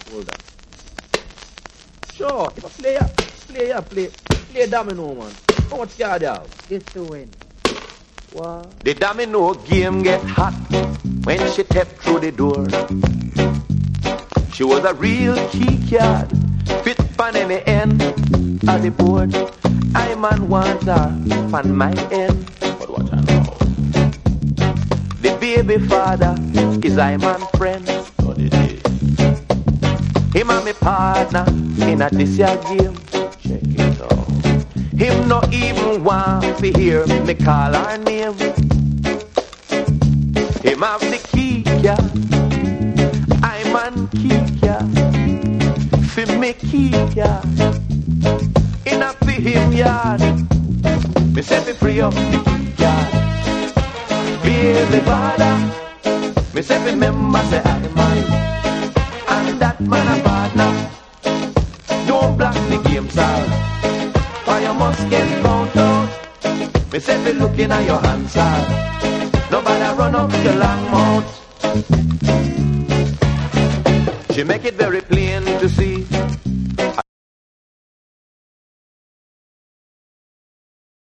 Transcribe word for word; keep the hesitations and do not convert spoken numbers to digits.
Hold on. Sure, if a player, player, play, play domino, man. How much card you have? This to win. What? The domino game get hot when she stepped through the door. She was a real key card, fit on any end of the board. I man want her on my end. But what I know? The baby father is I man friend. What it is? Him and me partner in a this year game. Check it out. Him no even want to hear me call her name. Him have the key, yeah. I man key, yeah. Fi me key, yeah. In a fi him yard. Me say me free up the key yard. Baby father. Me say me remember say I man. And that man a partner. Don't block the game, sir. Or you must get found out. Me say me looking at your hands, sir. Nobody run up your long mouth. She make it very plain to see